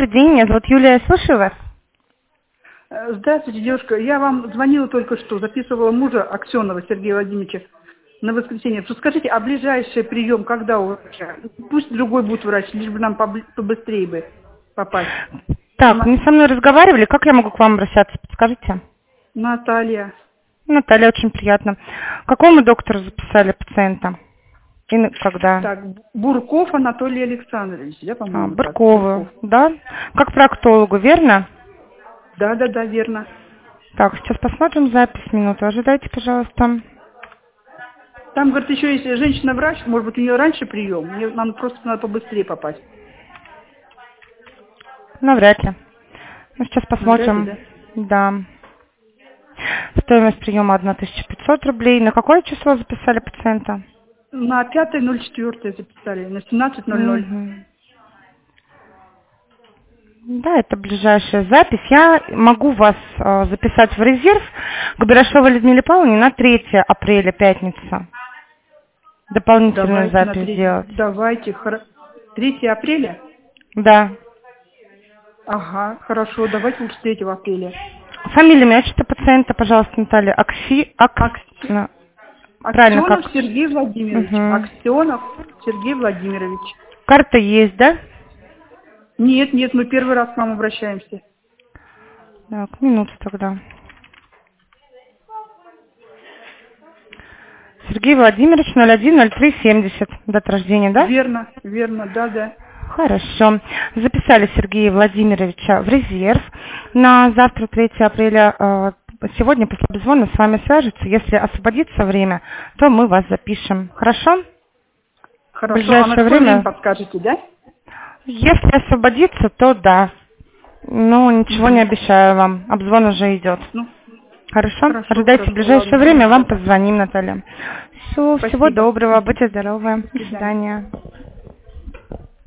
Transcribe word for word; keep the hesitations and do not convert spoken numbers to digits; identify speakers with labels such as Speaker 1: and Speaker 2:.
Speaker 1: Добрый день, меня зовут Юлия, я слушаю вас.
Speaker 2: Здравствуйте, девушка. Я вам звонила только что, записывала мужа Аксенова Сергея Владимировича на воскресенье. Скажите, а ближайший прием когда у врача? Пусть другой будет врач, лишь бы нам побыстрее бы попасть.
Speaker 1: Так, вы со мной разговаривали, как я могу к вам обращаться, подскажите?
Speaker 2: Наталья.
Speaker 1: Наталья, очень приятно. К какому доктору записали пациента? И когда?
Speaker 2: Так, Бурков Анатолий Александрович, да, по-моему?
Speaker 1: А, Буркова, да? Как проктологу, верно?
Speaker 2: Да, да, да, верно.
Speaker 1: Так, сейчас посмотрим запись, минуту, ожидайте, пожалуйста.
Speaker 2: Там, говорит, еще есть женщина-врач, может быть, у нее раньше прием, мне нам просто надо побыстрее попасть.
Speaker 1: Навряд ли. Ну, сейчас посмотрим.
Speaker 2: Навряд ли,
Speaker 1: да? да. Стоимость приема тысяча пятьсот рублей. На какое число записали пациента?
Speaker 2: На пятое ноль четвёртое записали, на семнадцать ноль ноль.
Speaker 1: Угу. Да, это ближайшая запись. Я могу вас э, записать в резерв к Берашовой Людмиле Павловне на третье апреля, пятница. Дополнительную
Speaker 2: Давайте
Speaker 1: запись
Speaker 2: на
Speaker 1: сделать.
Speaker 2: Давайте, хоро... третьего апреля?
Speaker 1: Да.
Speaker 2: Ага, хорошо, давайте лучше третьего апреля.
Speaker 1: Фамилия, имя, отчество пациента, пожалуйста, Наталья. Акси... Ак...
Speaker 2: Акс...
Speaker 1: На... Правильно,
Speaker 2: Аксенов
Speaker 1: как?
Speaker 2: Сергей Владимирович.
Speaker 1: Угу.
Speaker 2: Аксенов Сергей Владимирович.
Speaker 1: Карта есть, да?
Speaker 2: Нет, нет, мы первый раз к вам обращаемся.
Speaker 1: Так, минуту тогда. Сергей Владимирович, ноль один ноль три семьдесят. Дата рождения, да?
Speaker 2: Верно, верно, да, да.
Speaker 1: Хорошо. Записали Сергея Владимировича в резерв. На завтра, третьего апреля, сегодня после обзвона с вами свяжется. Если освободится время, то мы вас запишем. Хорошо?
Speaker 2: Хорошо,
Speaker 1: ближайшее
Speaker 2: а на какое
Speaker 1: время
Speaker 2: время подскажете, да?
Speaker 1: Если освободится, то да. Ну, ничего не обещаю вам. Обзвон уже идет.
Speaker 2: Ну,
Speaker 1: Хорошо?
Speaker 2: хорошо,
Speaker 1: Ожидайте
Speaker 2: хорошо,
Speaker 1: в ближайшее
Speaker 2: ладно.
Speaker 1: время, вам позвоним, Наталья. Все,
Speaker 2: Спасибо.
Speaker 1: всего доброго, будьте здоровы. До
Speaker 2: До свидания.
Speaker 1: свидания.